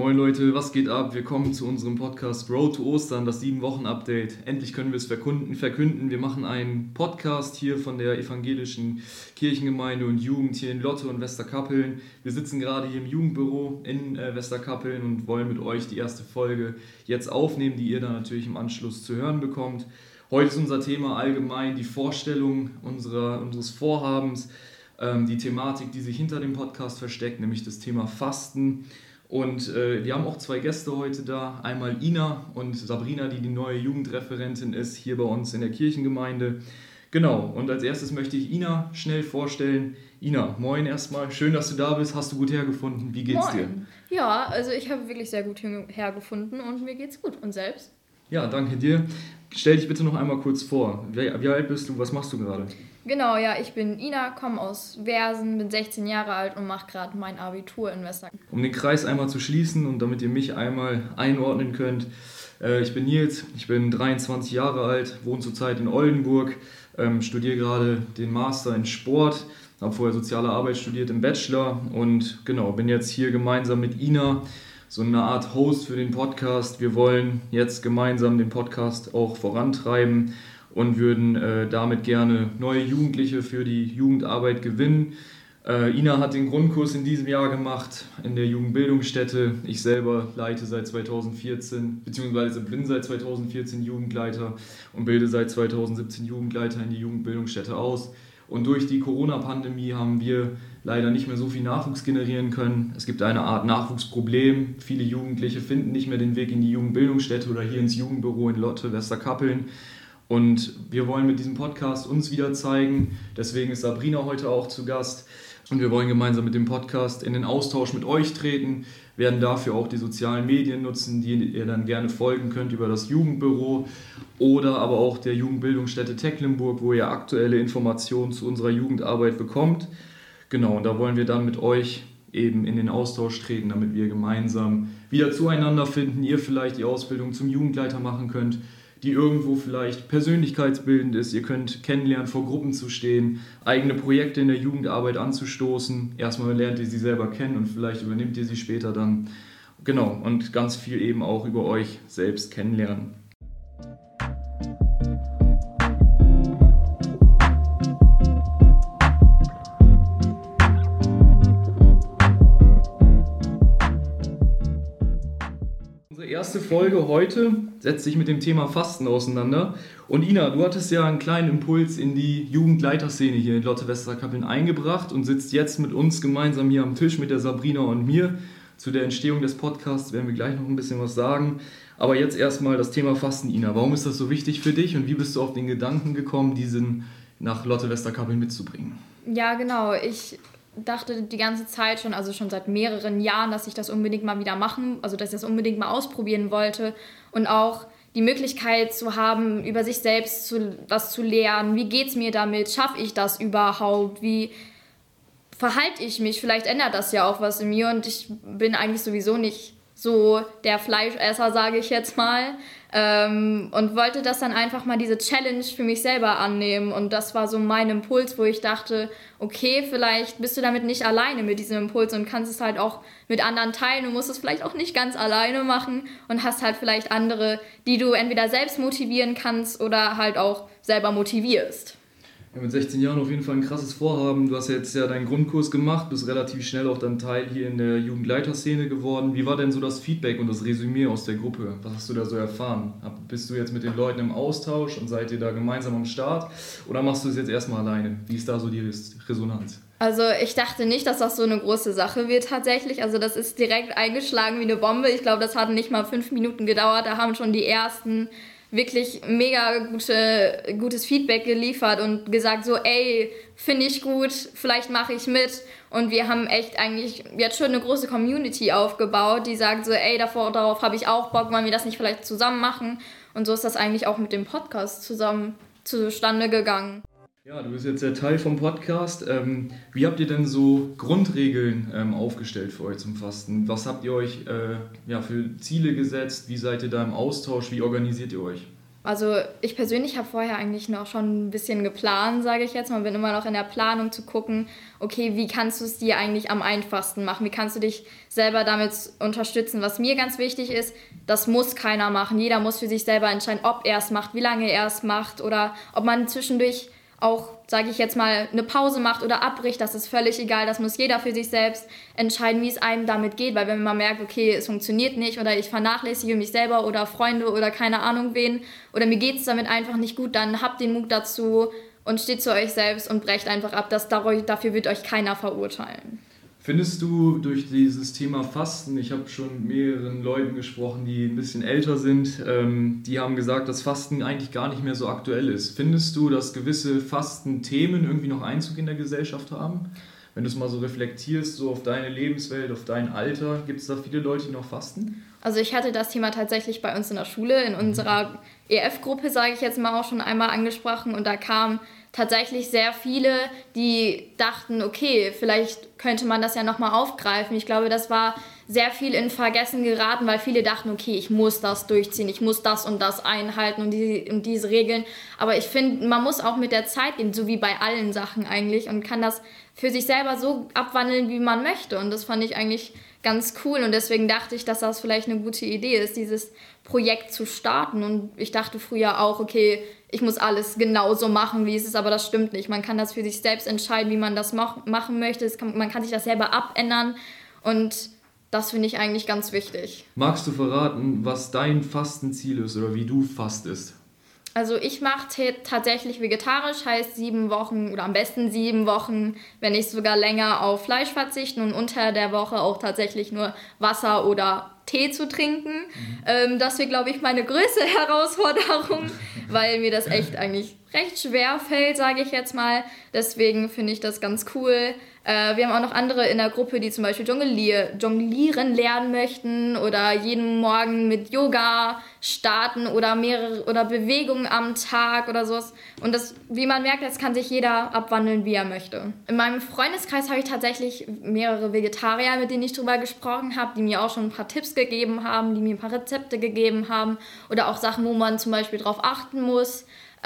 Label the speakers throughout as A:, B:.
A: Moin Leute, was geht ab? Wir kommen zu unserem Podcast Road to Ostern, das 7-Wochen-Update. Endlich können wir es verkünden. Wir machen einen Podcast hier von der evangelischen Kirchengemeinde und Jugend hier in Lotte und Westerkappeln. Wir sitzen gerade hier im Jugendbüro in Westerkappeln und wollen mit euch die erste Folge jetzt aufnehmen, die ihr dann natürlich im Anschluss zu hören bekommt. Heute ist unser Thema allgemein die Vorstellung unseres Vorhabens, die Thematik, die sich hinter dem Podcast versteckt, nämlich das Thema Fasten. Und wir haben auch zwei Gäste heute da, einmal Ina und Sabrina, die neue Jugendreferentin ist, hier bei uns in der Kirchengemeinde. Genau, und als erstes möchte ich Ina schnell vorstellen. Ina, moin erstmal, schön, dass du da bist, hast du gut hergefunden, wie geht's dir?
B: Ja, also ich habe wirklich sehr gut hergefunden und mir geht's gut. Und selbst?
A: Ja, danke dir. Stell dich bitte noch einmal kurz vor. Wie alt bist du, was machst du gerade?
B: Genau, ja, ich bin Ina, komme aus Versen, bin 16 Jahre alt und mache gerade mein Abitur in Westerkappeln.
A: Um den Kreis einmal zu schließen und damit ihr mich einmal einordnen könnt, ich bin Nils, ich bin 23 Jahre alt, wohne zurzeit in Oldenburg, studiere gerade den Master in Sport, habe vorher Soziale Arbeit studiert im Bachelor und genau, bin jetzt hier gemeinsam mit Ina so eine Art Host für den Podcast. Wir wollen jetzt gemeinsam den Podcast auch vorantreiben und würden damit gerne neue Jugendliche für die Jugendarbeit gewinnen. Ina hat den Grundkurs in diesem Jahr gemacht in der Jugendbildungsstätte. Ich selber leite seit 2014, beziehungsweise bin seit 2014 Jugendleiter und bilde seit 2017 Jugendleiter in die Jugendbildungsstätte aus. Und durch die Corona-Pandemie haben wir leider nicht mehr so viel Nachwuchs generieren können. Es gibt eine Art Nachwuchsproblem. Viele Jugendliche finden nicht mehr den Weg in die Jugendbildungsstätte oder hier ins Jugendbüro in Lotte, Westerkappeln. Und wir wollen mit diesem Podcast uns wieder zeigen. Deswegen ist Sabrina heute auch zu Gast. Und wir wollen gemeinsam mit dem Podcast in den Austausch mit euch treten, werden dafür auch die sozialen Medien nutzen, die ihr dann gerne folgen könnt über das Jugendbüro oder aber auch der Jugendbildungsstätte Tecklenburg, wo ihr aktuelle Informationen zu unserer Jugendarbeit bekommt. Genau, und da wollen wir dann mit euch eben in den Austausch treten, damit wir gemeinsam wieder zueinander finden, ihr vielleicht die Ausbildung zum Jugendleiter machen könnt, die irgendwo vielleicht persönlichkeitsbildend ist. Ihr könnt kennenlernen, vor Gruppen zu stehen, eigene Projekte in der Jugendarbeit anzustoßen. Erstmal lernt ihr sie selber kennen und vielleicht übernimmt ihr sie später dann. Genau, und ganz viel eben auch über euch selbst kennenlernen. Erste Folge heute setzt sich mit dem Thema Fasten auseinander. Und Ina, du hattest ja einen kleinen Impuls in die Jugendleiterszene hier in Lotte Westerkappeln eingebracht und sitzt jetzt mit uns gemeinsam hier am Tisch mit der Sabrina und mir. Zu der Entstehung des Podcasts werden wir gleich noch ein bisschen was sagen. Aber jetzt erstmal das Thema Fasten, Ina. Warum ist das so wichtig für dich und wie bist du auf den Gedanken gekommen, diesen nach Lotte Westerkappeln mitzubringen?
B: Ja, genau. Ich dachte die ganze Zeit schon, also schon seit mehreren Jahren, dass ich das unbedingt mal wieder machen, also dass ich das unbedingt mal ausprobieren wollte und auch die Möglichkeit zu haben, über sich selbst was zu lernen. Wie geht's mir damit? Schaffe ich das überhaupt? Wie verhalte ich mich? Vielleicht ändert das ja auch was in mir und ich bin eigentlich sowieso nicht so der Fleischesser, sage ich jetzt mal. Und wollte das dann einfach mal diese Challenge für mich selber annehmen. Und das war so mein Impuls, wo ich dachte, okay, vielleicht bist du damit nicht alleine mit diesem Impuls und kannst es halt auch mit anderen teilen. Du musst es vielleicht auch nicht ganz alleine machen und hast halt vielleicht andere, die du entweder selbst motivieren kannst oder halt auch selber motivierst.
A: Ja, mit 16 Jahren auf jeden Fall ein krasses Vorhaben. Du hast jetzt ja deinen Grundkurs gemacht, bist relativ schnell auch dann Teil hier in der Jugendleiterszene geworden. Wie war denn so das Feedback und das Resümee aus der Gruppe? Was hast du da so erfahren? Bist du jetzt mit den Leuten im Austausch und seid ihr da gemeinsam am Start? Oder machst du es jetzt erstmal alleine? Wie ist da so die Resonanz?
B: Also ich dachte nicht, dass das so eine große Sache wird tatsächlich. Also das ist direkt eingeschlagen wie eine Bombe. Ich glaube, das hat nicht mal 5 Minuten gedauert. Da haben schon die ersten wirklich mega gutes Feedback geliefert und gesagt so, ey, finde ich gut, vielleicht mache ich mit. Und wir haben echt eigentlich jetzt schon eine große Community aufgebaut, die sagt so, ey, darauf habe ich auch Bock, wollen wir das nicht vielleicht zusammen machen? Und so ist das eigentlich auch mit dem Podcast zusammen zustande gegangen.
A: Ja, du bist jetzt der Teil vom Podcast. Wie habt ihr denn so Grundregeln aufgestellt für euch zum Fasten? Was habt ihr euch für Ziele gesetzt? Wie seid ihr da im Austausch? Wie organisiert ihr euch?
B: Also ich persönlich habe vorher eigentlich noch schon ein bisschen geplant, sage ich jetzt mal. Bin immer noch in der Planung zu gucken, okay, wie kannst du es dir eigentlich am einfachsten machen? Wie kannst du dich selber damit unterstützen? Was mir ganz wichtig ist, das muss keiner machen. Jeder muss für sich selber entscheiden, ob er es macht, wie lange er es macht oder ob man zwischendurch auch, sage ich jetzt mal, eine Pause macht oder abbricht, das ist völlig egal. Das muss jeder für sich selbst entscheiden, wie es einem damit geht. Weil wenn man merkt, okay, es funktioniert nicht oder ich vernachlässige mich selber oder Freunde oder keine Ahnung wen oder mir geht es damit einfach nicht gut, dann habt den Mut dazu und steht zu euch selbst und brecht einfach ab. Dafür wird euch keiner verurteilen.
A: Findest du durch dieses Thema Fasten, ich habe schon mit mehreren Leuten gesprochen, die ein bisschen älter sind, die haben gesagt, dass Fasten eigentlich gar nicht mehr so aktuell ist. Findest du, dass gewisse Fastenthemen irgendwie noch Einzug in der Gesellschaft haben? Wenn du es mal so reflektierst, so auf deine Lebenswelt, auf dein Alter, gibt es da viele Leute, die noch fasten?
B: Also ich hatte das Thema tatsächlich bei uns in der Schule, in unserer EF-Gruppe, sage ich jetzt mal, auch schon einmal angesprochen und da kamen tatsächlich sehr viele, die dachten, okay, vielleicht könnte man das ja nochmal aufgreifen. Ich glaube, das war sehr viel in Vergessen geraten, weil viele dachten, okay, ich muss das durchziehen, ich muss das und das einhalten und diese Regeln. Aber ich finde, man muss auch mit der Zeit gehen, so wie bei allen Sachen eigentlich und kann das für sich selber so abwandeln, wie man möchte. Und das fand ich eigentlich ganz cool und deswegen dachte ich, dass das vielleicht eine gute Idee ist, dieses Projekt zu starten. Und ich dachte früher auch, okay, ich muss alles genauso machen, wie es ist, aber das stimmt nicht. Man kann das für sich selbst entscheiden, wie man das machen möchte. Man kann sich das selber abändern und das finde ich eigentlich ganz wichtig.
A: Magst du verraten, was dein Fastenziel ist oder wie du fastest?
B: Also ich mache tatsächlich vegetarisch, heißt 7 Wochen oder am besten 7 Wochen, wenn nicht sogar länger, auf Fleisch verzichten und unter der Woche auch tatsächlich nur Wasser oder Tee zu trinken. Das wäre, glaube ich, meine größte Herausforderung, weil mir das echt eigentlich recht schwer fällt, sage ich jetzt mal. Deswegen finde ich das ganz cool. Wir haben auch noch andere in der Gruppe, die zum Beispiel jonglieren lernen möchten oder jeden Morgen mit Yoga starten oder Bewegungen am Tag oder sowas. Und das, wie man merkt, das kann sich jeder abwandeln, wie er möchte. In meinem Freundeskreis habe ich tatsächlich mehrere Vegetarier, mit denen ich drüber gesprochen habe, die mir auch schon ein paar Tipps gegeben haben, die mir ein paar Rezepte gegeben haben oder auch Sachen, wo man zum Beispiel drauf achten muss.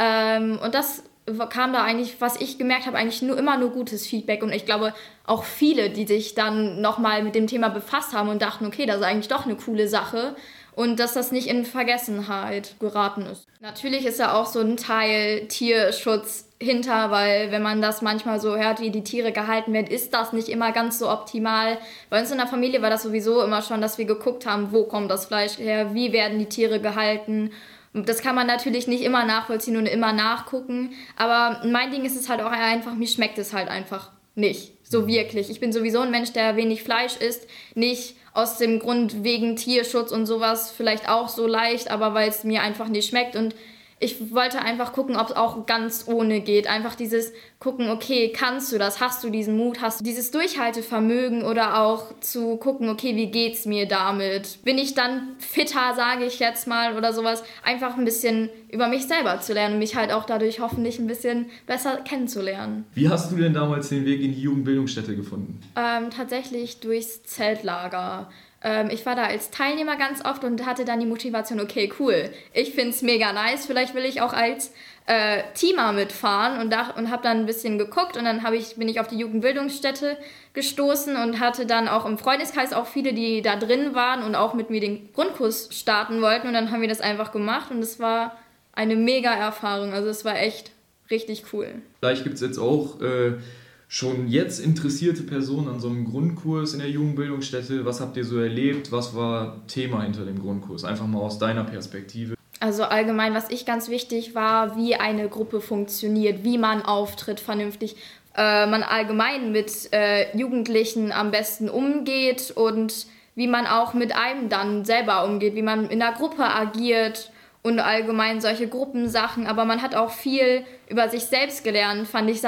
B: Und das kam da eigentlich, was ich gemerkt habe, eigentlich immer nur gutes Feedback. Und ich glaube, auch viele, die sich dann nochmal mit dem Thema befasst haben und dachten, okay, das ist eigentlich doch eine coole Sache. Und dass das nicht in Vergessenheit geraten ist. Natürlich ist ja auch so ein Teil Tierschutz hinter, weil wenn man das manchmal so hört, wie die Tiere gehalten werden, ist das nicht immer ganz so optimal. Bei uns in der Familie war das sowieso immer schon, dass wir geguckt haben, wo kommt das Fleisch her, wie werden die Tiere gehalten. Das kann man natürlich nicht immer nachvollziehen und immer nachgucken, aber mein Ding ist es halt auch einfach, mir schmeckt es halt einfach nicht, so wirklich. Ich bin sowieso ein Mensch, der wenig Fleisch isst, nicht aus dem Grund wegen Tierschutz und sowas, vielleicht auch so leicht, aber weil es mir einfach nicht schmeckt und ich wollte einfach gucken, ob es auch ganz ohne geht. Einfach dieses gucken, okay, kannst du das? Hast du diesen Mut? Hast du dieses Durchhaltevermögen? Oder auch zu gucken, okay, wie geht's mir damit? Bin ich dann fitter, sage ich jetzt mal, oder sowas? Einfach ein bisschen über mich selber zu lernen und mich halt auch dadurch hoffentlich ein bisschen besser kennenzulernen.
A: Wie hast du denn damals den Weg in die Jugendbildungsstätte gefunden?
B: Tatsächlich durchs Zeltlager. Ich war da als Teilnehmer ganz oft und hatte dann die Motivation, okay, cool, ich finde es mega nice, vielleicht will ich auch als Teamer mitfahren und habe dann ein bisschen geguckt und dann bin ich auf die Jugendbildungsstätte gestoßen und hatte dann auch im Freundeskreis auch viele, die da drin waren und auch mit mir den Grundkurs starten wollten und dann haben wir das einfach gemacht und es war eine mega Erfahrung, also es war echt richtig cool.
A: Vielleicht gibt es jetzt auch schon jetzt interessierte Personen an so einem Grundkurs in der Jugendbildungsstätte. Was habt ihr so erlebt? Was war Thema hinter dem Grundkurs? Einfach mal aus deiner Perspektive.
B: Also allgemein, was ich ganz wichtig war, wie eine Gruppe funktioniert, wie man auftritt vernünftig, man allgemein mit Jugendlichen am besten umgeht und wie man auch mit einem dann selber umgeht, wie man in der Gruppe agiert und allgemein solche Gruppensachen. Aber man hat auch viel über sich selbst gelernt, fand ich,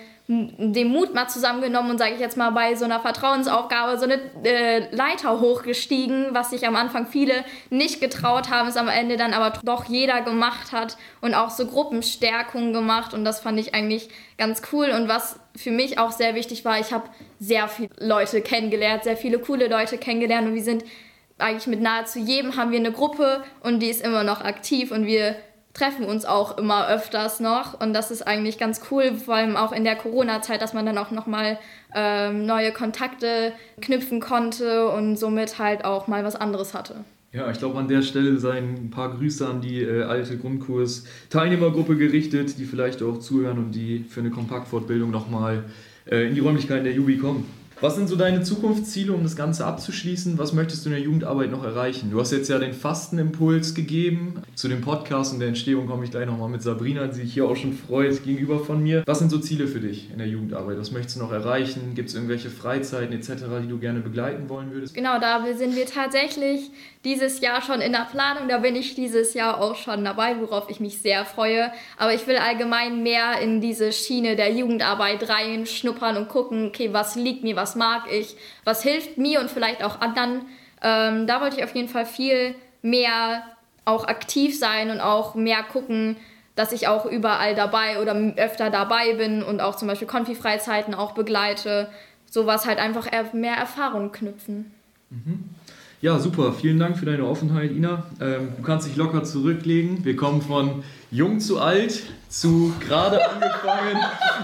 B: den Mut mal zusammengenommen und, sage ich jetzt mal, bei so einer Vertrauensaufgabe so eine Leiter hochgestiegen, was sich am Anfang viele nicht getraut haben, es am Ende dann aber doch jeder gemacht hat und auch so Gruppenstärkungen gemacht und das fand ich eigentlich ganz cool und was für mich auch sehr wichtig war, ich habe sehr viele Leute kennengelernt, sehr viele coole Leute kennengelernt und wir sind eigentlich mit nahezu jedem haben wir eine Gruppe und die ist immer noch aktiv und wir treffen uns auch immer öfters noch und das ist eigentlich ganz cool, vor allem auch in der Corona-Zeit, dass man dann auch nochmal neue Kontakte knüpfen konnte und somit halt auch mal was anderes hatte.
A: Ja, ich glaube, an der Stelle seien ein paar Grüße an die alte Grundkurs-Teilnehmergruppe gerichtet, die vielleicht auch zuhören und die für eine Kompaktfortbildung nochmal in die Räumlichkeiten der Jubi kommen. Was sind so deine Zukunftsziele, um das Ganze abzuschließen? Was möchtest du in der Jugendarbeit noch erreichen? Du hast jetzt ja den Fastenimpuls gegeben. Zu dem Podcast und der Entstehung komme ich gleich nochmal mit Sabrina, die sich hier auch schon freut, gegenüber von mir. Was sind so Ziele für dich in der Jugendarbeit? Was möchtest du noch erreichen? Gibt es irgendwelche Freizeiten etc., die du gerne begleiten wollen würdest?
B: Genau, da sind wir tatsächlich dieses Jahr schon in der Planung. Da bin ich dieses Jahr auch schon dabei, worauf ich mich sehr freue. Aber ich will allgemein mehr in diese Schiene der Jugendarbeit reinschnuppern und gucken, okay, was liegt mir, was mag ich, was hilft mir und vielleicht auch anderen. Da wollte ich auf jeden Fall viel mehr auch aktiv sein und auch mehr gucken, dass ich auch überall dabei oder öfter dabei bin und auch zum Beispiel Konfi-Freizeiten auch begleite. Sowas halt einfach mehr Erfahrung knüpfen.
A: Ja, super. Vielen Dank für deine Offenheit, Ina. Du kannst dich locker zurücklegen. Wir kommen von jung zu alt zu gerade angefangen.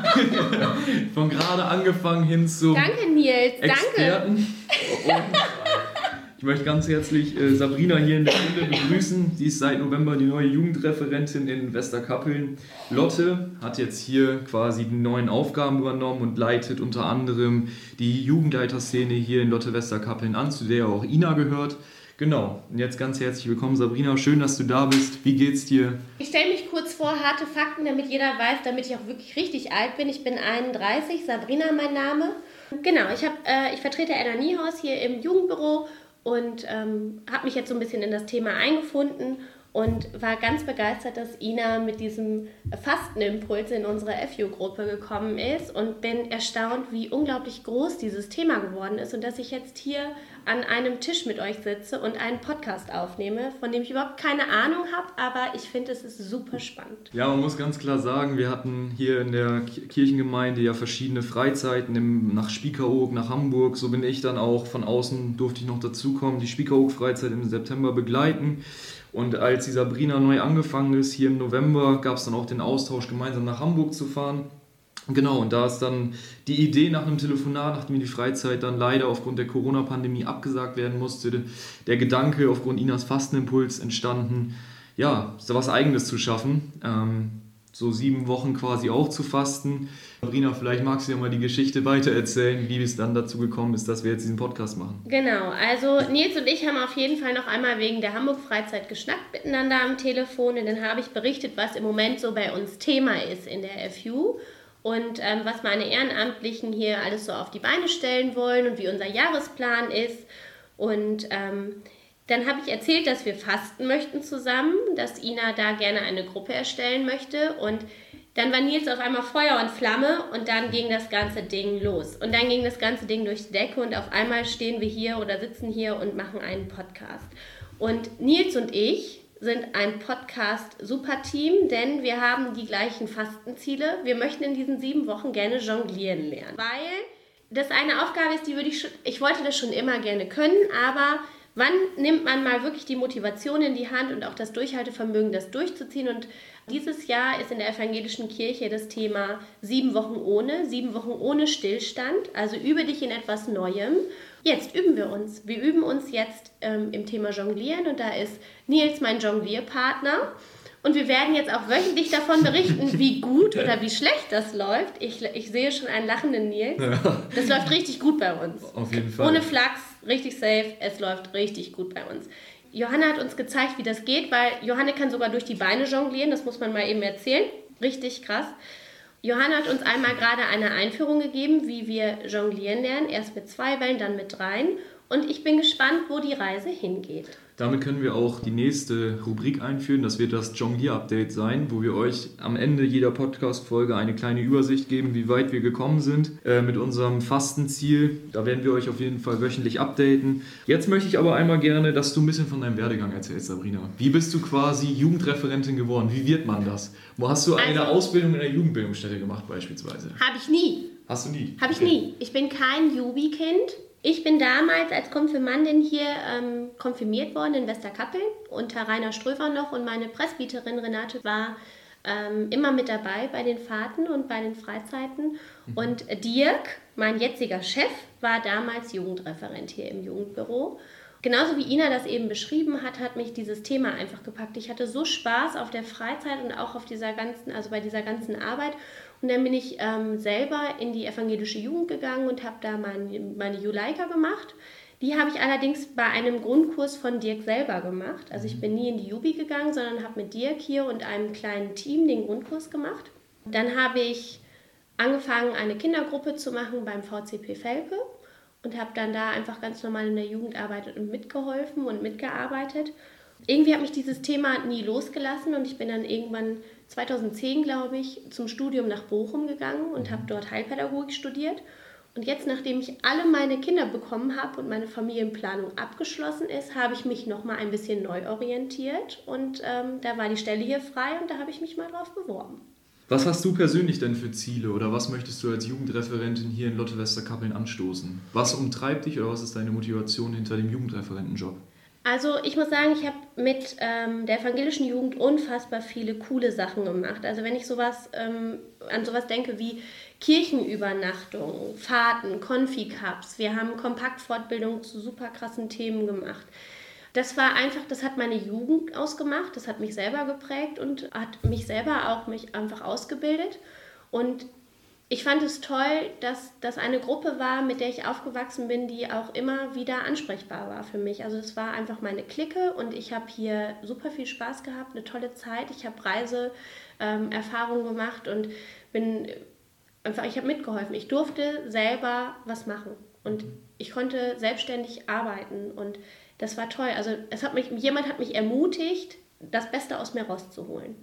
A: Von gerade angefangen hin zum
C: Danke, Nils.
A: Experten.
C: Danke.
A: Und ich möchte ganz herzlich Sabrina hier in der Runde begrüßen. Sie ist seit November die neue Jugendreferentin in Westerkappeln. Lotte hat jetzt hier quasi die neuen Aufgaben übernommen und leitet unter anderem die Jugendleiterszene hier in Lotte Westerkappeln an, zu der auch Ina gehört. Genau, und jetzt ganz herzlich willkommen, Sabrina. Schön, dass du da bist. Wie geht's dir?
C: Ich stelle mich kurz vor, harte Fakten, damit jeder weiß, damit ich auch wirklich richtig alt bin. Ich bin 31, Sabrina mein Name. Genau, ich vertrete Anna Niehaus hier im Jugendbüro und habe mich jetzt so ein bisschen in das Thema eingefunden und war ganz begeistert, dass Ina mit diesem Fastenimpuls in unsere FU-Gruppe gekommen ist und bin erstaunt, wie unglaublich groß dieses Thema geworden ist und dass ich jetzt hier an einem Tisch mit euch sitze und einen Podcast aufnehme, von dem ich überhaupt keine Ahnung habe, aber ich finde, es ist super spannend.
A: Ja, man muss ganz klar sagen, wir hatten hier in der Kirchengemeinde ja verschiedene Freizeiten, nach Spiekeroog, nach Hamburg. So bin ich dann auch von außen, durfte ich noch dazukommen, die Spiekeroog-Freizeit im September begleiten. Und als die Sabrina neu angefangen ist, hier im November, gab es dann auch den Austausch, gemeinsam nach Hamburg zu fahren. Genau, und da ist dann die Idee nach einem Telefonat, nachdem die Freizeit dann leider aufgrund der Corona-Pandemie abgesagt werden musste, der Gedanke aufgrund Inas Fastenimpuls entstanden, ja, so was Eigenes zu schaffen, so 7 Wochen quasi auch zu fasten. Sabrina, vielleicht magst du ja mal die Geschichte weitererzählen, wie es dann dazu gekommen ist, dass wir jetzt diesen Podcast machen.
C: Genau, also Nils und ich haben auf jeden Fall noch einmal wegen der Hamburg-Freizeit geschnackt miteinander am Telefon und dann habe ich berichtet, was im Moment so bei uns Thema ist in der FU. Und was meine Ehrenamtlichen hier alles so auf die Beine stellen wollen und wie unser Jahresplan ist. Und dann habe ich erzählt, dass wir fasten möchten zusammen, dass Ina da gerne eine Gruppe erstellen möchte. Und dann war Nils auf einmal Feuer und Flamme und dann ging das ganze Ding los. Und dann ging das ganze Ding durch die Decke und auf einmal stehen wir hier oder sitzen hier und machen einen Podcast. Und Nils und ich sind ein Podcast-Superteam, denn wir haben die gleichen Fastenziele. Wir möchten in diesen 7 Wochen gerne jonglieren lernen, weil das eine Aufgabe ist, ich wollte das schon immer gerne können, aber wann nimmt man mal wirklich die Motivation in die Hand und auch das Durchhaltevermögen, das durchzuziehen? Und dieses Jahr ist in der evangelischen Kirche das Thema 7 Wochen ohne Stillstand, also übe dich in etwas Neuem. Jetzt üben wir uns. Wir üben uns jetzt im Thema Jonglieren und da ist Nils mein Jonglierpartner. Und wir werden jetzt auch wöchentlich davon berichten, wie gut oder wie schlecht das läuft. Ich sehe schon einen lachenden Nils. Ja. Das läuft richtig gut bei uns.
A: Auf jeden Fall.
C: Ohne Flachs, richtig safe. Es läuft richtig gut bei uns. Johanna hat uns gezeigt, wie das geht, weil Johanna kann sogar durch die Beine jonglieren. Das muss man mal eben erzählen. Richtig krass. Johanna hat uns einmal gerade eine Einführung gegeben, wie wir jonglieren lernen. Erst mit 2 Wellen, dann mit 3. Und ich bin gespannt, wo die Reise hingeht.
A: Damit können wir auch die nächste Rubrik einführen. Das wird das Jonglier-Update sein, wo wir euch am Ende jeder Podcast-Folge eine kleine Übersicht geben, wie weit wir gekommen sind mit unserem Fastenziel. Da werden wir euch auf jeden Fall wöchentlich updaten. Jetzt möchte ich aber einmal gerne, dass du ein bisschen von deinem Werdegang erzählst, Sabrina. Wie bist du quasi Jugendreferentin geworden? Wie wird man das? Wo hast du eine Ausbildung in der Jugendbildungsstätte gemacht beispielsweise?
C: Habe ich nie.
A: Hast du nie?
C: Habe ich nie. Ich bin kein Jubi-Kind. Ich bin damals als Konfirmandin hier konfirmiert worden in Westerkappeln unter Rainer Ströver noch und meine Presbyterin Renate war immer mit dabei bei den Fahrten und bei den Freizeiten. Und Dirk, mein jetziger Chef, war damals Jugendreferent hier im Jugendbüro. Genauso wie Ina das eben beschrieben hat mich dieses Thema einfach gepackt. Ich hatte so Spaß auf der Freizeit und auch auf bei dieser ganzen Arbeit. Und dann bin ich selber in die evangelische Jugend gegangen und habe da meine Juleika gemacht. Die habe ich allerdings bei einem Grundkurs von Dirk selber gemacht. Also ich bin nie in die Jubi gegangen, sondern habe mit Dirk hier und einem kleinen Team den Grundkurs gemacht. Dann habe ich angefangen, eine Kindergruppe zu machen beim VCP Velpe und habe dann da einfach ganz normal in der Jugendarbeit mitgeholfen und mitgearbeitet. Irgendwie hat mich dieses Thema nie losgelassen und ich bin dann irgendwann 2010, glaube ich, zum Studium nach Bochum gegangen und habe dort Heilpädagogik studiert. Und jetzt, nachdem ich alle meine Kinder bekommen habe und meine Familienplanung abgeschlossen ist, habe ich mich nochmal ein bisschen neu orientiert und da war die Stelle hier frei und da habe ich mich mal drauf beworben.
A: Was hast du persönlich denn für Ziele oder was möchtest du als Jugendreferentin hier in Lotte Westerkappeln anstoßen? Was umtreibt dich oder was ist deine Motivation hinter dem Jugendreferentenjob?
C: Also ich muss sagen, ich habe mit der evangelischen Jugend unfassbar viele coole Sachen gemacht. Also wenn ich an sowas denke wie Kirchenübernachtungen, Fahrten, Konfi-Cups, wir haben Kompaktfortbildungen zu super krassen Themen gemacht. Das hat meine Jugend ausgemacht, das hat mich selber geprägt und hat mich einfach ausgebildet. Und ich fand es toll, dass das eine Gruppe war, mit der ich aufgewachsen bin, die auch immer wieder ansprechbar war für mich. Also das war einfach meine Clique und ich habe hier super viel Spaß gehabt, eine tolle Zeit. Ich habe Reiseerfahrungen gemacht und ich habe mitgeholfen. Ich durfte selber was machen und ich konnte selbstständig arbeiten und das war toll. Also jemand hat mich ermutigt, das Beste aus mir rauszuholen.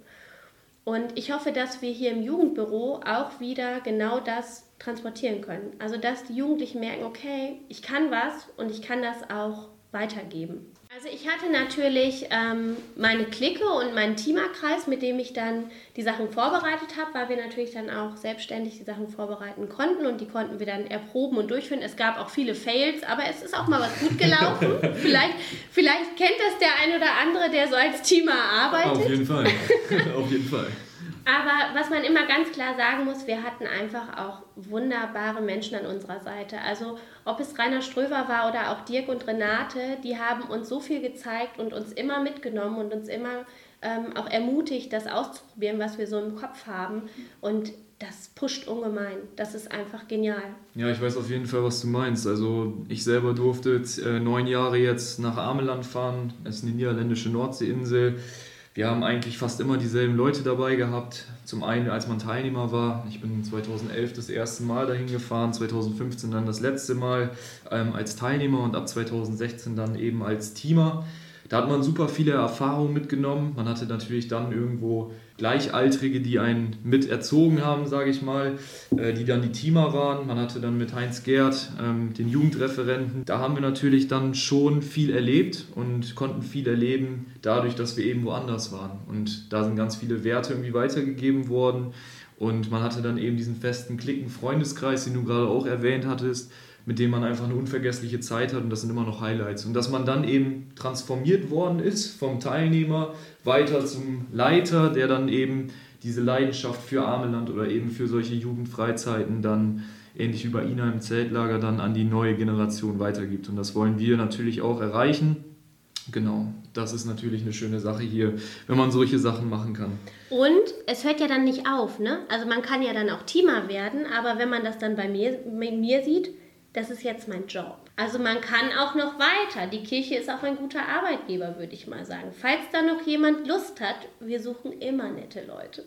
C: Und ich hoffe, dass wir hier im Jugendbüro auch wieder genau das transportieren können. Also dass die Jugendlichen merken, okay, ich kann was und ich kann das auch weitergeben. Also ich hatte natürlich meine Clique und meinen Teamerkreis, mit dem ich dann die Sachen vorbereitet habe, weil wir natürlich dann auch selbstständig die Sachen vorbereiten konnten und die konnten wir dann erproben und durchführen. Es gab auch viele Fails, aber es ist auch mal was gut gelaufen. Vielleicht kennt das der ein oder andere, der so als Teamer arbeitet.
A: Auf jeden Fall, auf jeden Fall.
C: Aber was man immer ganz klar sagen muss, wir hatten einfach auch wunderbare Menschen an unserer Seite. Also ob es Rainer Ströver war oder auch Dirk und Renate, die haben uns so viel gezeigt und uns immer mitgenommen und uns immer auch ermutigt, das auszuprobieren, was wir so im Kopf haben. Und das pusht ungemein. Das ist einfach genial.
A: Ja, ich weiß auf jeden Fall, was du meinst. Also ich selber durfte 9 Jahre jetzt nach Ameland fahren. Es ist eine niederländische Nordseeinsel. Wir haben eigentlich fast immer dieselben Leute dabei gehabt. Zum einen, als man Teilnehmer war. Ich bin 2011 das erste Mal dahin gefahren, 2015 dann das letzte Mal als Teilnehmer und ab 2016 dann eben als Teamer. Da hat man super viele Erfahrungen mitgenommen. Man hatte natürlich dann irgendwo Gleichaltrige, die einen mit erzogen haben, sage ich mal, die dann die Teamer waren. Man hatte dann mit Heinz Gerd den Jugendreferenten. Da haben wir natürlich dann schon viel erlebt und konnten viel erleben, dadurch, dass wir eben woanders waren. Und da sind ganz viele Werte irgendwie weitergegeben worden. Und man hatte dann eben diesen festen Cliquen-Freundeskreis, den du gerade auch erwähnt hattest, mit dem man einfach eine unvergessliche Zeit hat und das sind immer noch Highlights. Und dass man dann eben transformiert worden ist vom Teilnehmer weiter zum Leiter, der dann eben diese Leidenschaft für Ameland oder eben für solche Jugendfreizeiten dann ähnlich wie bei Ina im Zeltlager dann an die neue Generation weitergibt. Und das wollen wir natürlich auch erreichen. Genau, das ist natürlich eine schöne Sache hier, wenn man solche Sachen machen kann.
C: Und es hört ja dann nicht auf, ne? Also man kann ja dann auch Teamer werden, aber wenn man das dann bei mir sieht, das ist jetzt mein Job. Also man kann auch noch weiter. Die Kirche ist auch ein guter Arbeitgeber, würde ich mal sagen. Falls da noch jemand Lust hat, wir suchen immer nette Leute.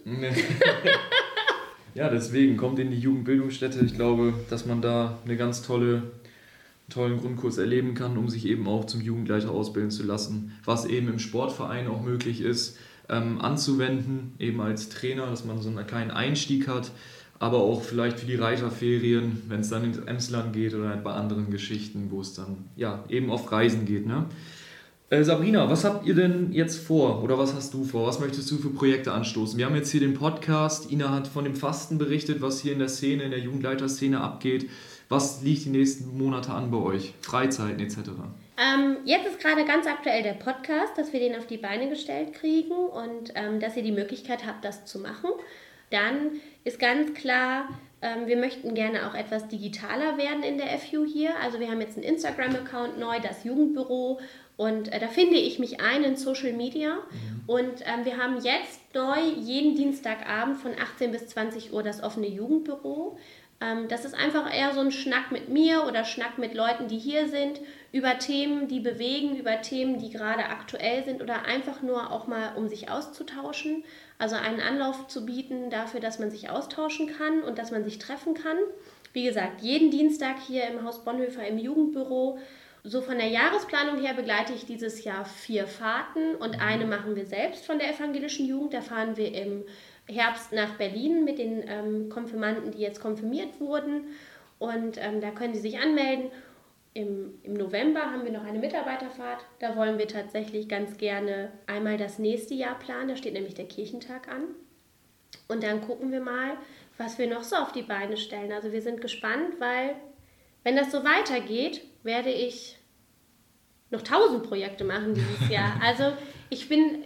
A: Ja, deswegen kommt in die Jugendbildungsstätte. Ich glaube, dass man da eine ganz tollen Grundkurs erleben kann, um sich eben auch zum Jugendleiter ausbilden zu lassen. Was eben im Sportverein auch möglich ist, anzuwenden, eben als Trainer, dass man so einen kleinen Einstieg hat. Aber auch vielleicht für die Reiterferien, wenn es dann ins Emsland geht oder bei anderen Geschichten, wo es dann ja eben auf Reisen geht. Ne? Sabrina, was habt ihr denn jetzt vor oder was hast du vor? Was möchtest du für Projekte anstoßen? Wir haben jetzt hier den Podcast. Ina hat von dem Fasten berichtet, was hier in der Szene, in der Jugendleiterszene abgeht. Was liegt die nächsten Monate an bei euch? Freizeiten etc.?
C: Jetzt ist gerade ganz aktuell der Podcast, dass wir den auf die Beine gestellt kriegen und dass ihr die Möglichkeit habt, das zu machen. Dann ist ganz klar, wir möchten gerne auch etwas digitaler werden in der FU hier. Also wir haben jetzt einen Instagram-Account neu, das Jugendbüro. Und da finde ich mich ein in Social Media. Und wir haben jetzt neu jeden Dienstagabend von 18 bis 20 Uhr das offene Jugendbüro. Das ist einfach eher so ein Schnack mit mir oder Schnack mit Leuten, die hier sind, über Themen, die bewegen, über Themen, die gerade aktuell sind oder einfach nur auch mal, um sich auszutauschen. Also einen Anlauf zu bieten dafür, dass man sich austauschen kann und dass man sich treffen kann. Wie gesagt, jeden Dienstag hier im Haus Bonhoeffer im Jugendbüro. So von der Jahresplanung her begleite ich dieses Jahr 4 Fahrten und eine machen wir selbst von der evangelischen Jugend. Da fahren wir im Herbst nach Berlin mit den Konfirmanden, die jetzt konfirmiert wurden. Und da können Sie sich anmelden. Im November haben wir noch eine Mitarbeiterfahrt. Da wollen wir tatsächlich ganz gerne einmal das nächste Jahr planen. Da steht nämlich der Kirchentag an. Und dann gucken wir mal, was wir noch so auf die Beine stellen. Also wir sind gespannt, weil wenn das so weitergeht, werde ich noch 1000 Projekte machen dieses Jahr. Also ich bin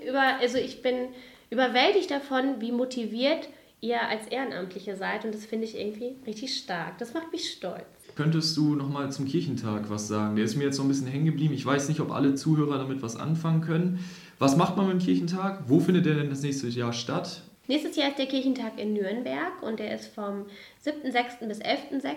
C: überwältigt davon, wie motiviert ihr als Ehrenamtliche seid. Und das finde ich irgendwie richtig stark. Das macht mich stolz.
A: Könntest du nochmal zum Kirchentag was sagen? Der ist mir jetzt so ein bisschen hängen geblieben. Ich weiß nicht, ob alle Zuhörer damit was anfangen können. Was macht man mit dem Kirchentag? Wo findet der denn das nächste Jahr statt?
C: Nächstes Jahr ist der Kirchentag in Nürnberg und der ist vom 7.6. bis 11.6.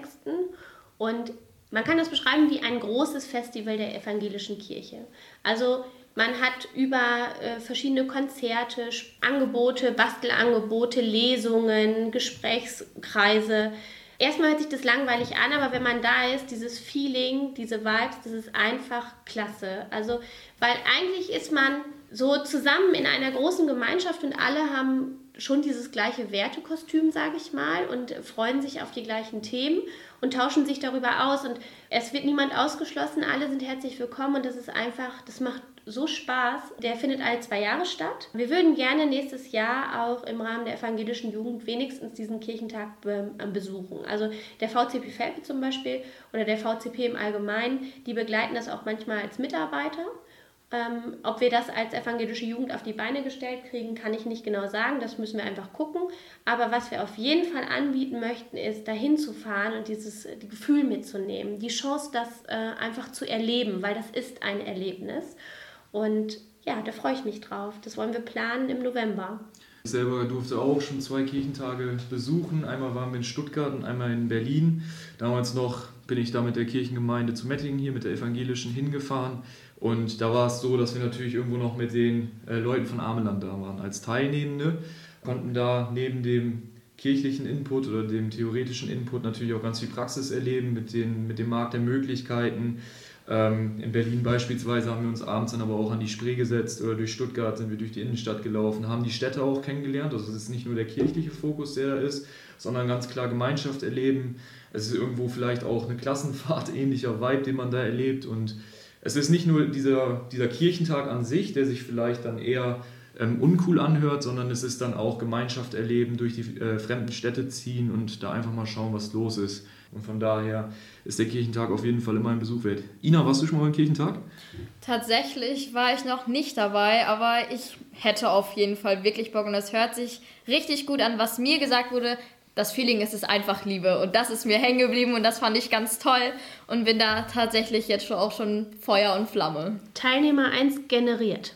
C: Und man kann das beschreiben wie ein großes Festival der evangelischen Kirche. Also man hat über verschiedene Konzerte, Angebote, Bastelangebote, Lesungen, Gesprächskreise. Erstmal hört sich das langweilig an, aber wenn man da ist, dieses Feeling, diese Vibes, das ist einfach klasse. Also, weil eigentlich ist man so zusammen in einer großen Gemeinschaft und alle haben schon dieses gleiche Wertekostüm, sage ich mal, und freuen sich auf die gleichen Themen und tauschen sich darüber aus. Und es wird niemand ausgeschlossen, alle sind herzlich willkommen und das ist einfach, das macht so Spaß. Der findet alle 2 Jahre statt. Wir würden gerne nächstes Jahr auch im Rahmen der evangelischen Jugend wenigstens diesen Kirchentag besuchen. Also der VCP Velpe zum Beispiel oder der VCP im Allgemeinen, die begleiten das auch manchmal als Mitarbeiter. Ob wir das als evangelische Jugend auf die Beine gestellt kriegen, kann ich nicht genau sagen. Das müssen wir einfach gucken. Aber was wir auf jeden Fall anbieten möchten, ist, dahin zu fahren und dieses Gefühl mitzunehmen. Die Chance, das einfach zu erleben, weil das ist ein Erlebnis. Und ja, da freue ich mich drauf. Das wollen wir planen im November.
A: Ich selber durfte auch schon 2 Kirchentage besuchen. Einmal waren wir in Stuttgart und einmal in Berlin. Damals noch bin ich da mit der Kirchengemeinde zu Mettingen hier, mit der evangelischen, hingefahren. Und da war es so, dass wir natürlich irgendwo noch mit den Leuten von Ameland da waren. Als Teilnehmende konnten da neben dem kirchlichen Input oder dem theoretischen Input natürlich auch ganz viel Praxis erleben mit dem Markt der Möglichkeiten. In Berlin beispielsweise haben wir uns abends dann aber auch an die Spree gesetzt oder durch Stuttgart sind wir durch die Innenstadt gelaufen, haben die Städte auch kennengelernt. Also es ist nicht nur der kirchliche Fokus, der da ist, sondern ganz klar Gemeinschaft erleben. Es ist irgendwo vielleicht auch eine Klassenfahrt, ähnlicher Vibe, den man da erlebt. Und es ist nicht nur dieser Kirchentag an sich, der sich vielleicht dann eher uncool anhört, sondern es ist dann auch Gemeinschaft erleben, durch die fremden Städte ziehen und da einfach mal schauen, was los ist. Und von daher ist der Kirchentag auf jeden Fall immer ein Besuch wert. Ina, warst du schon mal beim Kirchentag?
B: Tatsächlich war ich noch nicht dabei, aber ich hätte auf jeden Fall wirklich Bock und das hört sich richtig gut an, was mir gesagt wurde. Das Feeling ist es einfach Liebe und das ist mir hängen geblieben und das fand ich ganz toll und bin da tatsächlich jetzt auch schon Feuer und Flamme.
C: Teilnehmer 1 generiert.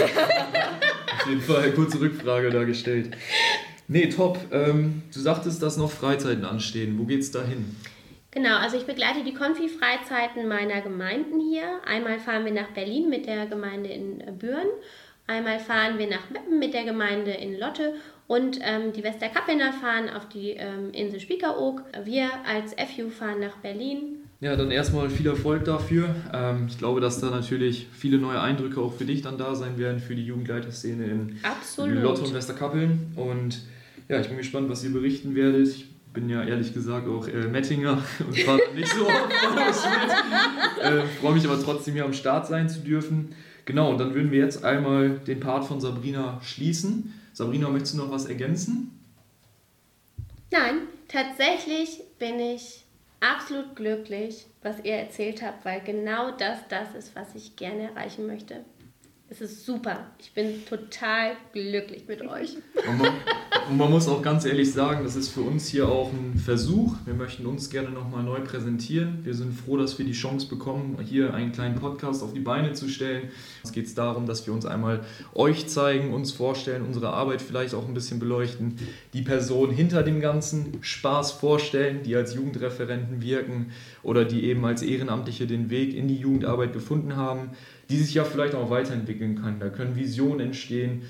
A: Auf jeden Fall eine kurze Rückfrage da gestellt. Nee, top. Du sagtest, dass noch Freizeiten anstehen. Wo geht's da hin?
C: Genau, also ich begleite die Konfi-Freizeiten meiner Gemeinden hier. Einmal fahren wir nach Berlin mit der Gemeinde in Büren. Einmal fahren wir nach Meppen mit der Gemeinde in Lotte und die Westerkappelner fahren auf die Insel Spiekeroog. Wir als FU fahren nach Berlin.
A: Ja, dann erstmal viel Erfolg dafür. Ich glaube, dass da natürlich viele neue Eindrücke auch für dich dann da sein werden, für die Jugendleiterszene in Lotte und Westerkappeln. Und ja, ich bin gespannt, was ihr berichten werdet. Ich bin ja ehrlich gesagt auch Mettinger und fahre nicht so oft mit. Freue mich aber trotzdem hier am Start sein zu dürfen. Genau, und dann würden wir jetzt einmal den Part von Sabrina schließen. Sabrina, möchtest du noch was ergänzen?
C: Nein, tatsächlich bin ich absolut glücklich, was ihr erzählt habt, weil genau das ist, was ich gerne erreichen möchte. Es ist super. Ich bin total glücklich mit euch.
A: Und man muss auch ganz ehrlich sagen, das ist für uns hier auch ein Versuch. Wir möchten uns gerne nochmal neu präsentieren. Wir sind froh, dass wir die Chance bekommen, hier einen kleinen Podcast auf die Beine zu stellen. Es geht darum, dass wir uns einmal euch zeigen, uns vorstellen, unsere Arbeit vielleicht auch ein bisschen beleuchten, die Person hinter dem ganzen Spaß vorstellen, die als Jugendreferenten wirken oder die eben als Ehrenamtliche den Weg in die Jugendarbeit gefunden haben, die sich ja vielleicht auch weiterentwickeln kann. Da können Visionen entstehen,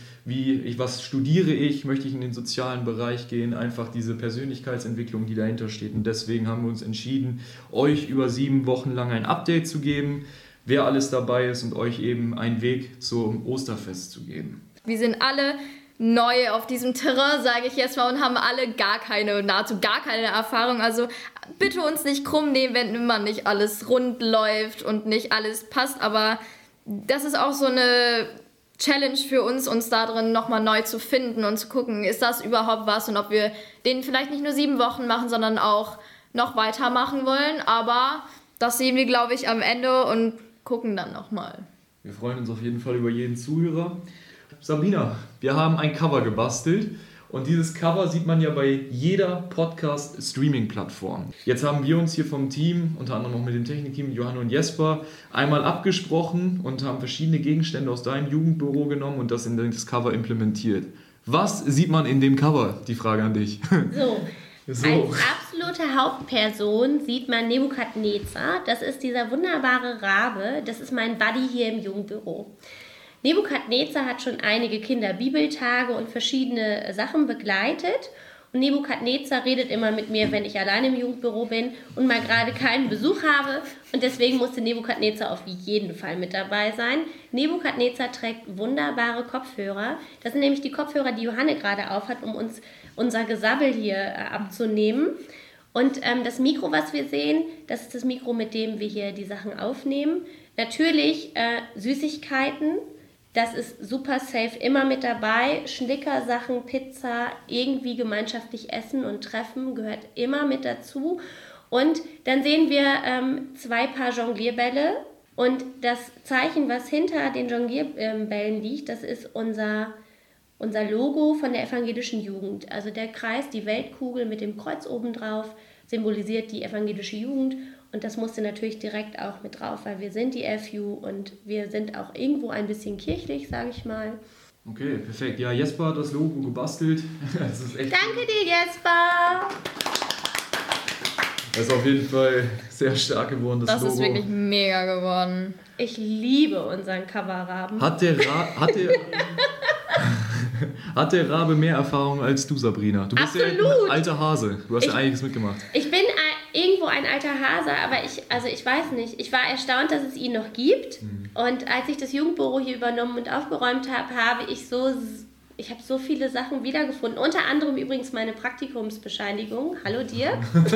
A: was studiere ich, möchte ich in den sozialen Bereich gehen, einfach diese Persönlichkeitsentwicklung, die dahinter steht. Und deswegen haben wir uns entschieden, euch über 7 Wochen lang ein Update zu geben, wer alles dabei ist und euch eben einen Weg zum Osterfest zu geben.
B: Wir sind alle neu auf diesem Terrain, sage ich jetzt mal, und haben alle nahezu gar keine Erfahrung. Also bitte uns nicht krumm nehmen, wenn immer nicht alles rund läuft und nicht alles passt, aber das ist auch so eine Challenge für uns da drin nochmal neu zu finden und zu gucken, ist das überhaupt was und ob wir den vielleicht nicht nur 7 Wochen machen, sondern auch noch weitermachen wollen. Aber das sehen wir, glaube ich, am Ende und gucken dann nochmal.
A: Wir freuen uns auf jeden Fall über jeden Zuhörer. Sabrina, wir haben ein Cover gebastelt. Und dieses Cover sieht man ja bei jeder Podcast-Streaming-Plattform. Jetzt haben wir uns hier vom Team, unter anderem auch mit dem Technikteam, Johanna und Jesper, einmal abgesprochen und haben verschiedene Gegenstände aus deinem Jugendbüro genommen und das in das Cover implementiert. Was sieht man in dem Cover? Die Frage an dich.
C: So. Als absolute Hauptperson sieht man Nebukadnezar. Das ist dieser wunderbare Rabe. Das ist mein Buddy hier im Jugendbüro. Nebukadnezar hat schon einige Kinderbibeltage und verschiedene Sachen begleitet. Und Nebukadnezar redet immer mit mir, wenn ich allein im Jugendbüro bin und mal gerade keinen Besuch habe. Und deswegen musste Nebukadnezar auf jeden Fall mit dabei sein. Nebukadnezar trägt wunderbare Kopfhörer. Das sind nämlich die Kopfhörer, die Johanne gerade aufhat, um uns unser Gesabbel hier abzunehmen. Und das Mikro, was wir sehen, das ist das Mikro, mit dem wir hier die Sachen aufnehmen. Natürlich Süßigkeiten. Das ist super safe, immer mit dabei. Schnickersachen, Pizza, irgendwie gemeinschaftlich essen und treffen gehört immer mit dazu. Und dann sehen wir 2 Paar Jonglierbälle. Und das Zeichen, was hinter den Jonglierbällen liegt, das ist unser Logo von der evangelischen Jugend. Also der Kreis, die Weltkugel mit dem Kreuz oben drauf, symbolisiert die evangelische Jugend. Und das musste natürlich direkt auch mit drauf, weil wir sind die FU und wir sind auch irgendwo ein bisschen kirchlich, sage ich mal.
A: Okay, perfekt. Ja, Jesper hat das Logo gebastelt. Das ist echt
C: Danke dir, Jesper!
A: Das ist auf jeden Fall sehr stark geworden, das Logo.
B: Das ist wirklich mega geworden.
C: Ich liebe unseren Coverraben.
A: Hat der Rabe mehr Erfahrung als du, Sabrina? Du bist
C: Absolut.
A: Ja ein alter Hase. Du hast ja einiges mitgemacht.
C: Ich bin irgendwo ein alter Hase, aber ich weiß nicht. Ich war erstaunt, dass es ihn noch gibt. Und als ich das Jugendbüro hier übernommen und aufgeräumt habe, habe ich so viele Sachen wiedergefunden. Unter anderem übrigens meine Praktikumsbescheinigung. Hallo dir.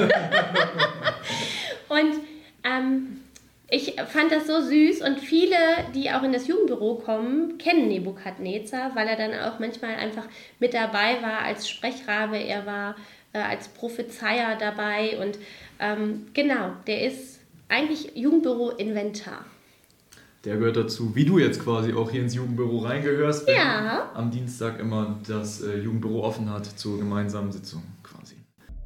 C: Und ich fand das so süß und viele, die auch in das Jugendbüro kommen, kennen Nebukadnezar, weil er dann auch manchmal einfach mit dabei war als Sprechrabe. Er war als Prophezeier dabei und genau, der ist eigentlich Jugendbüro-Inventar.
A: Der gehört dazu, wie du jetzt quasi auch hier ins Jugendbüro reingehörst, wenn
C: Ja.
A: am Dienstag immer das Jugendbüro offen hat zur gemeinsamen Sitzung quasi.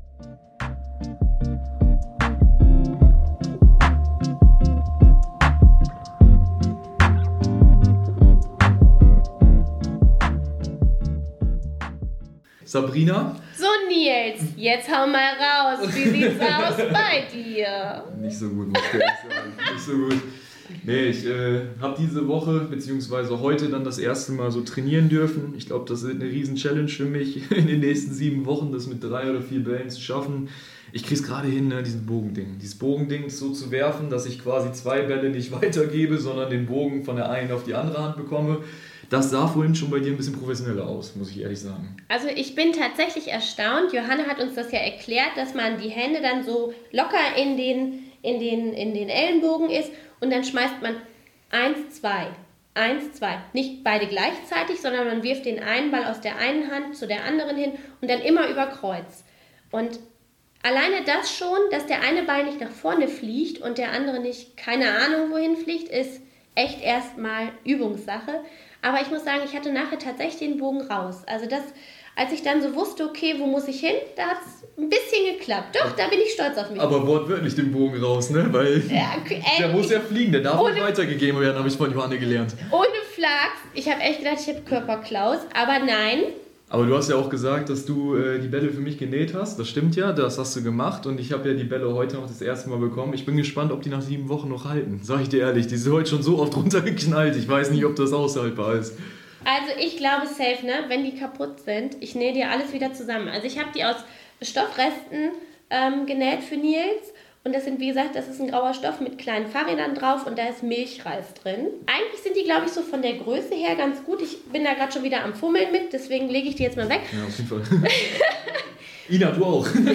A: Sabrina?
C: So Nils, jetzt hau mal raus. Wie sieht's aus bei dir?
A: Nicht so gut, muss ich ehrlich sagen. Nicht so gut. Nee, ich habe diese Woche bzw. heute dann das erste Mal so trainieren dürfen. Ich glaube, das wird eine riesen Challenge für mich in den nächsten 7 Wochen, das mit 3 oder 4 Bällen zu schaffen. Ich kriege es gerade hin, ne, dieses Bogending so zu werfen, dass ich quasi 2 Bälle nicht weitergebe, sondern den Bogen von der einen auf die andere Hand bekomme. Das sah vorhin schon bei dir ein bisschen professioneller aus, muss ich ehrlich sagen.
C: Also ich bin tatsächlich erstaunt. Johanna hat uns das ja erklärt, dass man die Hände dann so locker in den Ellenbogen ist und dann schmeißt man 1, 2, 1, 2. Nicht beide gleichzeitig, sondern man wirft den einen Ball aus der einen Hand zu der anderen hin und dann immer über Kreuz. Und alleine das schon, dass der eine Ball nicht nach vorne fliegt und der andere nicht, keine Ahnung wohin fliegt, ist echt erstmal Übungssache. Aber ich muss sagen, ich hatte nachher tatsächlich den Bogen raus. Also das, als ich dann so wusste, okay, wo muss ich hin, da hat es ein bisschen geklappt. Doch, da bin ich stolz auf mich.
A: Aber wortwörtlich den Bogen raus, ne? Weil der muss ja fliegen, der darf nicht weitergegeben werden, habe ich von Johanne gelernt.
C: Ohne Flachs. Ich habe echt gedacht, ich habe Körperklaus, aber nein.
A: Aber du hast ja auch gesagt, dass du die Bälle für mich genäht hast. Das stimmt ja, das hast du gemacht. Und ich habe ja die Bälle heute noch das erste Mal bekommen. Ich bin gespannt, ob die nach 7 Wochen noch halten. Sag ich dir ehrlich, die sind heute schon so oft runtergeknallt. Ich weiß nicht, ob das aushaltbar ist.
C: Also ich glaube safe, ne? Wenn die kaputt sind, ich nähe dir alles wieder zusammen. Also ich habe die aus Stoffresten genäht für Nils. Und das sind, wie gesagt, das ist ein grauer Stoff mit kleinen Fahrrädern drauf und da ist Milchreis drin. Eigentlich sind die, glaube ich, so von der Größe her ganz gut. Ich bin da gerade schon wieder am Fummeln mit, deswegen lege ich die jetzt mal weg.
A: Ja, auf jeden Fall. Ina, du auch.
C: Und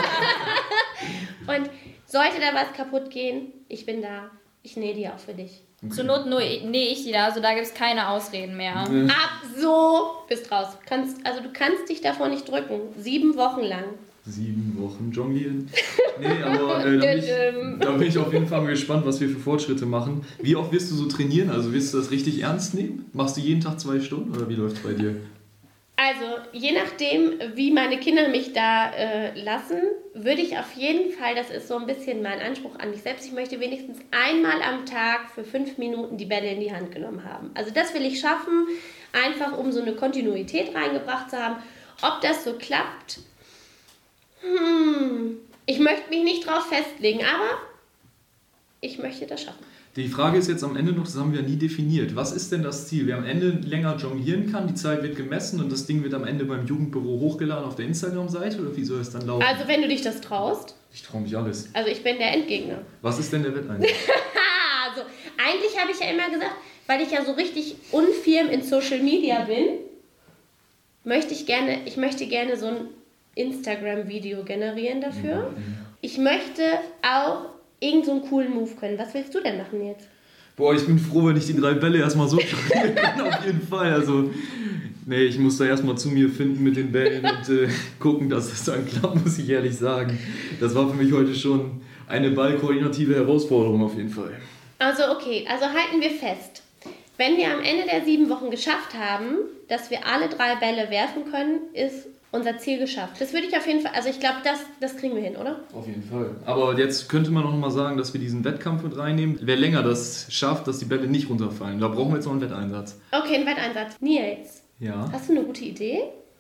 C: sollte da was kaputt gehen, ich bin da. Ich nähe die auch für dich.
B: Okay. Zur Not nähe ich die da, also da gibt es keine Ausreden mehr.
C: Ab so, bist raus. Du kannst dich davor nicht drücken. 7 Wochen lang.
A: 7 Wochen jonglieren. Nee, aber da bin ich auf jeden Fall mal gespannt, was wir für Fortschritte machen. Wie oft wirst du so trainieren? Also wirst du das richtig ernst nehmen? Machst du jeden Tag 2 Stunden oder wie läuft es bei dir?
C: Also, je nachdem, wie meine Kinder mich da lassen, würde ich auf jeden Fall, das ist so ein bisschen mein Anspruch an mich selbst, ich möchte wenigstens einmal am Tag für 5 Minuten die Bälle in die Hand genommen haben. Also das will ich schaffen, einfach um so eine Kontinuität reingebracht zu haben. Ob das so klappt, ich möchte mich nicht drauf festlegen, aber ich möchte das schaffen.
A: Die Frage ist jetzt am Ende noch, das haben wir nie definiert. Was ist denn das Ziel? Wer am Ende länger jonglieren kann, die Zeit wird gemessen und das Ding wird am Ende beim Jugendbüro hochgeladen auf der Instagram-Seite oder wie soll es dann laufen?
C: Also wenn du dich das traust.
A: Ich traue mich alles.
C: Also ich bin der Endgegner.
A: Was ist denn der Wetteinsatz?
C: Also eigentlich habe ich ja immer gesagt, weil ich ja so richtig unfirm in Social Media bin, möchte ich gerne so ein Instagram-Video generieren dafür. Ich möchte auch irgend so einen coolen Move können. Was willst du denn machen jetzt?
A: Boah, ich bin froh, wenn ich die 3 Bälle erstmal so spielen kann, auf jeden Fall. Also, nee, ich muss da erstmal zu mir finden mit den Bällen und gucken, dass das dann klappt, muss ich ehrlich sagen. Das war für mich heute schon eine ballkoordinative Herausforderung auf jeden Fall.
C: Also okay, also halten wir fest. Wenn wir am Ende der 7 Wochen geschafft haben, dass wir alle 3 Bälle werfen können, ist unser Ziel geschafft. Das würde ich auf jeden Fall, also ich glaube, das kriegen wir hin, oder?
A: Auf jeden Fall. Aber jetzt könnte man noch mal sagen, dass wir diesen Wettkampf mit reinnehmen. Wer länger das schafft, dass die Bälle nicht runterfallen, da brauchen wir jetzt noch einen Wetteinsatz.
C: Okay, einen Wetteinsatz. Nils,
A: ja.
C: Hast du eine gute Idee?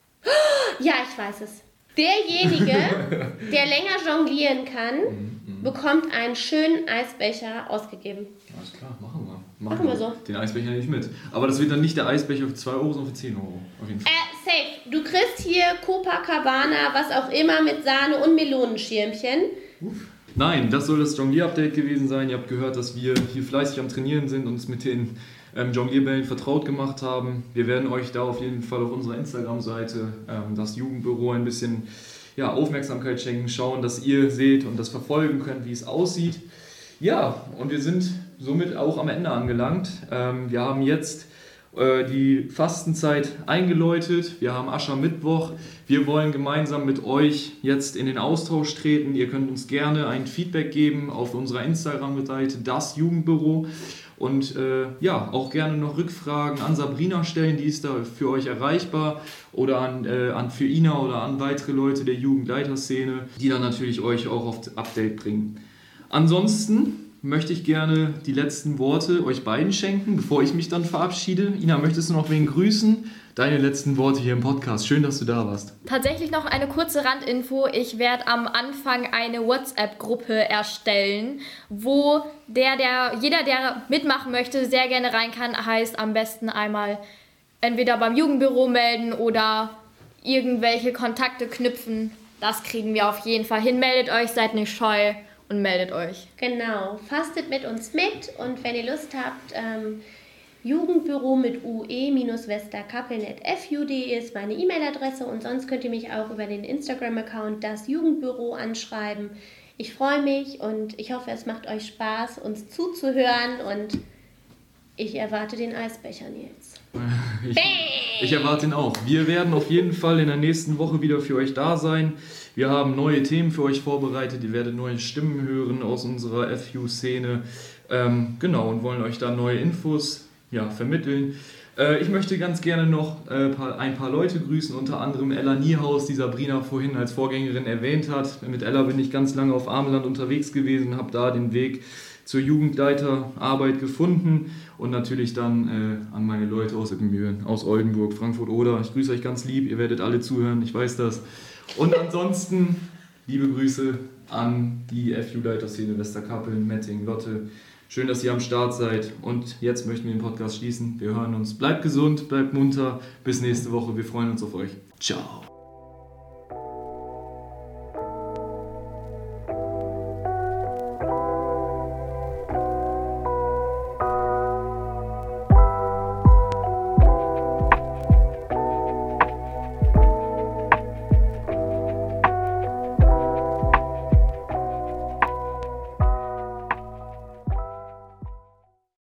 C: Ja, ich weiß es. Derjenige, der länger jonglieren kann, bekommt einen schönen Eisbecher ausgegeben.
A: Alles klar, machen wir.
C: Machen wir so.
A: Den Eisbecher nicht mit. Aber das wird dann nicht der Eisbecher für 2 Euro, sondern für 10 Euro. Auf jeden Fall.
C: Safe. Du kriegst hier Copacabana, was auch immer, mit Sahne und Melonenschirmchen.
A: Nein, das soll das Jonglier-Update gewesen sein. Ihr habt gehört, dass wir hier fleißig am Trainieren sind und uns mit den Jonglierbällen vertraut gemacht haben. Wir werden euch da auf jeden Fall auf unserer Instagram-Seite das Jugendbüro ein bisschen Aufmerksamkeit schenken, schauen, dass ihr seht und das verfolgen könnt, wie es aussieht. Ja, und wir sind somit auch am Ende angelangt. Wir haben jetzt die Fastenzeit eingeläutet. Wir haben Aschermittwoch. Wir wollen gemeinsam mit euch jetzt in den Austausch treten. Ihr könnt uns gerne ein Feedback geben auf unserer Instagram-Seite, das Jugendbüro. Und auch gerne noch Rückfragen an Sabrina stellen, die ist da für euch erreichbar. Oder für Ina oder an weitere Leute der Jugendleiterszene, die dann natürlich euch auch auf das Update bringen. Ansonsten möchte ich gerne die letzten Worte euch beiden schenken, bevor ich mich dann verabschiede. Ina, möchtest du noch wen grüßen? Deine letzten Worte hier im Podcast. Schön, dass du da warst.
B: Tatsächlich noch eine kurze Randinfo. Ich werde am Anfang eine WhatsApp-Gruppe erstellen, wo jeder, der mitmachen möchte, sehr gerne rein kann. Heißt am besten einmal entweder beim Jugendbüro melden oder irgendwelche Kontakte knüpfen. Das kriegen wir auf jeden Fall hin. Meldet euch, seid nicht scheu. Und meldet euch.
C: Genau, fastet mit uns mit und wenn ihr Lust habt, Jugendbüro mit ue-westerkappeln@fu.de ist meine E-Mail-Adresse und sonst könnt ihr mich auch über den Instagram-Account das Jugendbüro anschreiben. Ich freue mich und ich hoffe, es macht euch Spaß, uns zuzuhören und Ich erwarte den Eisbecher, Nils.
A: Ich erwarte ihn auch. Wir werden auf jeden Fall in der nächsten Woche wieder für euch da sein. Wir haben neue Themen für euch vorbereitet. Ihr werdet neue Stimmen hören aus unserer FU-Szene. Genau, und wollen euch da neue Infos vermitteln. Ich möchte ganz gerne noch ein paar Leute grüßen, unter anderem Ella Niehaus, die Sabrina vorhin als Vorgängerin erwähnt hat. Mit Ella bin ich ganz lange auf Ameland unterwegs gewesen, habe da den Weg zur Jugendleiterarbeit gefunden und natürlich dann an meine Leute aus Ippenbüren, aus Oldenburg, Frankfurt-Oder. Ich grüße euch ganz lieb, ihr werdet alle zuhören, ich weiß das. Und ansonsten liebe Grüße an die FU-Leiterszene Westerkappeln, Mettingen, Lotte. Schön, dass ihr am Start seid und jetzt möchten wir den Podcast schließen. Wir hören uns. Bleibt gesund, bleibt munter. Bis nächste Woche. Wir freuen uns auf euch. Ciao.